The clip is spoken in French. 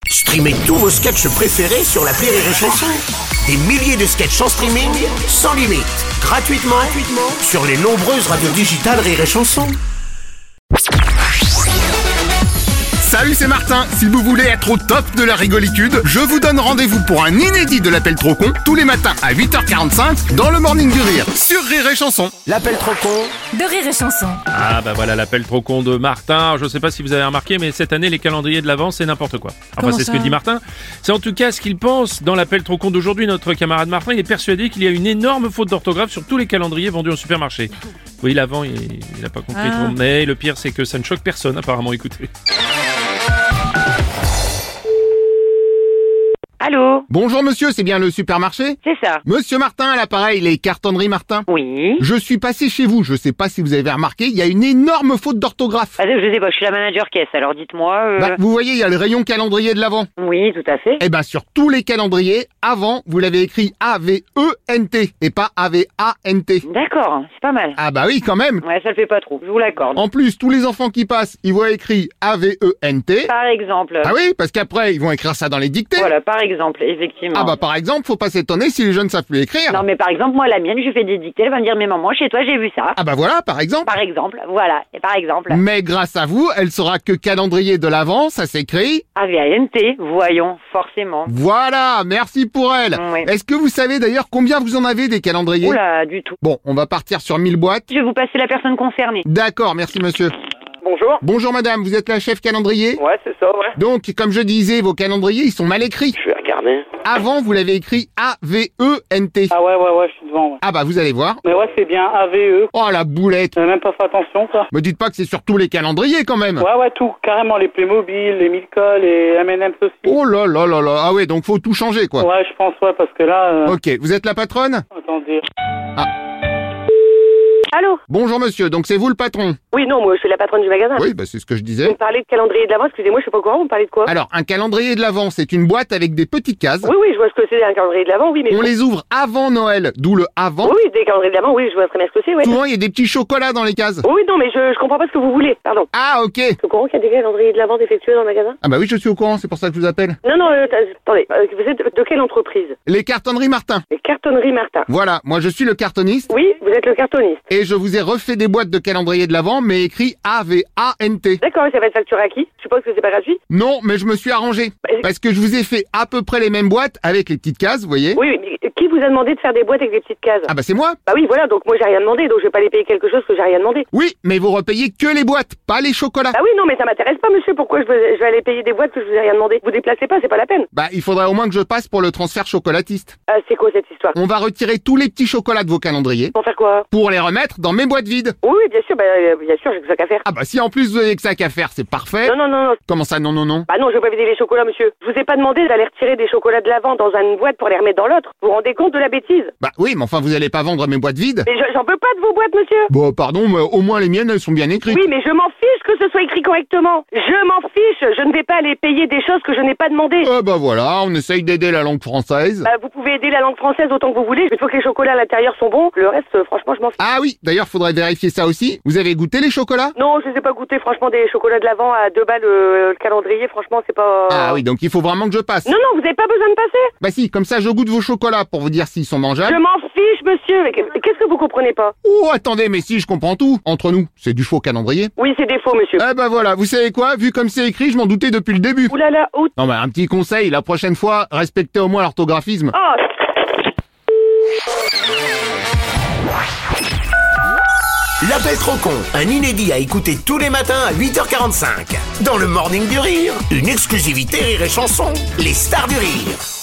Streamez tous vos sketchs préférés sur l'appli Rire et Chanson. Des milliers de sketchs en streaming, sans limite, gratuitement sur les nombreuses radios digitales Rire et Chanson. Salut, c'est Martin. Si vous voulez être au top de la rigolitude, je vous donne rendez-vous pour un inédit de l'appel trop con tous les matins à 8h45 dans le Morning du Rire sur Rire et Chanson. L'appel trop con de Rire et Chanson. Ah bah voilà l'appel trop con de Martin. Je sais pas si vous avez remarqué, mais cette année les calendriers de l'Avent c'est n'importe quoi. Enfin Comment c'est ça ce que dit Martin. C'est en tout cas ce qu'il pense dans l'appel trop con d'aujourd'hui. Notre camarade Martin, il est persuadé qu'il y a une énorme faute d'orthographe sur tous les calendriers vendus au supermarché. Oui, l'Avent il a pas compris trop, mais le pire c'est que ça ne choque personne apparemment. Écoutez. Allô? Bonjour monsieur, c'est bien le supermarché? C'est ça. Monsieur Martin à l'appareil, les cartonneries Martin. Oui. Je suis passé chez vous, je sais pas si vous avez remarqué, il y a une énorme faute d'orthographe. Ah, je sais pas, je suis la manager caisse, alors dites-moi... Vous voyez, il y a le rayon calendrier de l'Avent. Oui, tout à fait. Eh ben sur tous les calendriers, avant, vous l'avez écrit A-V-E-N-T et pas A-V-A-N-T. D'accord, c'est pas mal. Ah bah oui, quand même. Ouais, ça le fait pas trop, je vous l'accorde. En plus, tous les enfants qui passent, ils voient écrit A-V-E-N-T. Par exemple. Ah oui, parce qu'après, ils vont écrire ça dans les dictées. Voilà, par exemple, effectivement. Ah bah par exemple, faut pas s'étonner si les jeunes savent plus écrire. Non mais par exemple, moi la mienne, je fais des dictées, elle va me dire, mais maman, chez toi j'ai vu ça. Ah bah voilà, par exemple. Par exemple, voilà, et par exemple. Mais grâce à vous, elle saura que calendrier de l'Avent, ça s'écrit... A-V-A-N-T, voyons, forcément. Voilà, merci pour elle. Oui. Est-ce que vous savez d'ailleurs combien vous en avez des calendriers? Oula, du tout. Bon, on va partir sur 1000 boîtes. Je vais vous passer la personne concernée. D'accord, merci monsieur. Bonjour. Bonjour madame, vous êtes la chef calendrier? Ouais, c'est ça, ouais. Donc, comme je disais, vos calendriers, ils sont mal écrits. Je vais regarder. Avant, vous l'avez écrit A-V-E-N-T. Ah ouais, je suis devant, ouais. Ah bah vous allez voir. Mais ouais, c'est bien AVE. Oh la boulette. J'avais même pas fait attention, ça. Me dites pas que c'est sur tous les calendriers quand même. Ouais, tout. Carrément, les Playmobil, les Milka, les M&M's aussi. Oh là là là là. Ah ouais, donc faut tout changer quoi. Ouais, je pense, ouais, parce que là... Ok, vous êtes la patronne? Attendez. Allô? Bonjour monsieur, donc c'est vous le patron? Oui, non, moi je suis la patronne du magasin. Oui, bah c'est ce que je Vous disais. me parlez de calendrier de l'Avent, excusez-moi, je sais pas quoi, vous me parlez de quoi? Alors, un calendrier de l'Avent, c'est une boîte avec des petites cases. Oui, je vois ce que c'est un calendrier de l'Avent, oui, mais... On les ouvre avant Noël, d'où le avant. Oui, des calendriers de l'Avent, oui, je vois très bien ce que c'est, ouais. Souvent, il y a des petits chocolats dans les cases. Oui, non, mais je comprends pas ce que vous voulez, pardon. Ah, ok. Vous êtes au courant qu'il y a des calendriers de l'Avent défectueux dans le magasin? Ah bah oui, je suis au courant, c'est pour ça que je vous appelle. Non, attendez, vous êtes de quelle entreprise? Les cartonneries Martin. Les cartonneries Martin. Voilà, moi je suis le cartoniste. Oui, vous êtes le cartoniste. Et je vous ai refait des boîtes de calendrier de l'Avent, mais écrit A-V-A-N-T. D'accord, ça va être facturé à qui? Je suppose que c'est pas gratuit? Non, mais je me suis arrangé. Parce que je vous ai fait à peu près les mêmes boîtes avec les petites cases, vous voyez. Oui, mais qui vous a demandé de faire des boîtes avec des petites cases? Ah bah c'est moi. Bah oui, voilà, donc moi j'ai rien demandé, donc je vais pas les payer quelque chose que j'ai rien demandé. Oui, mais vous repayez que les boîtes, pas les chocolats. Bah oui, non, mais ça m'intéresse pas, monsieur, pourquoi je vais aller payer des boîtes que je vous ai rien demandé? Vous déplacez pas, c'est pas la peine. Bah il faudrait au moins que je passe pour le transfert chocolatiste. C'est quoi cette histoire? On va retirer tous les petits chocolats de vos calendriers Pour faire quoi? pour les remettre dans mes boîtes vides. Oui, bien sûr, j'ai que ça qu'à faire. Ah bah si en plus vous avez que ça qu'à faire, c'est parfait. Non. Comment ça non? Bah non, je vais pas vider les chocolats, monsieur. Je vous ai pas demandé d'aller retirer des chocolats de l'Avent dans une boîte pour les remettre dans l'autre. Vous vous rendez compte de la bêtise? Bah oui, mais enfin vous allez pas vendre mes boîtes vides. Mais j'en peux pas de vos boîtes, monsieur. Bon pardon, mais au moins les miennes elles sont bien écrites. Oui, mais je m'en fiche que ce soit écrit correctement. Je m'en fiche. Je ne vais pas aller payer des choses que je n'ai pas demandé. Ah bah voilà, on essaye d'aider la langue française. Vous pouvez aider la langue française autant que vous voulez. Il faut que les chocolats à l'intérieur sont bons. Le reste, franchement, je m'en fiche. Ah oui, d'ailleurs faudrait vérifier ça aussi. Vous avez goûté les chocolats? Non, je les ai pas goûtés. Franchement, des chocolats de l'Avent à 2 balles le calendrier. Franchement, c'est pas... Ah oui, donc il faut vraiment que je passe. Non, vous avez pas besoin de passer. Bah si, comme ça je goûte vos chocolats pour vous dire s'ils sont mangeables. Je m'en fiche, monsieur. Mais qu'est-ce que vous comprenez pas? Oh attendez, mais si je comprends tout. Entre nous, c'est du faux calendrier. Oui, c'est des faux, monsieur. Eh bah voilà, vous savez quoi? Vu comme c'est écrit, je m'en doutais depuis le début. Oulala, où? Non bah un petit conseil, la prochaine fois, respectez au moins l'orthographisme. Oh. L'appel trop con, un inédit à écouter tous les matins à 8h45. Dans le Morning du Rire, une exclusivité Rire et Chanson, les stars du rire.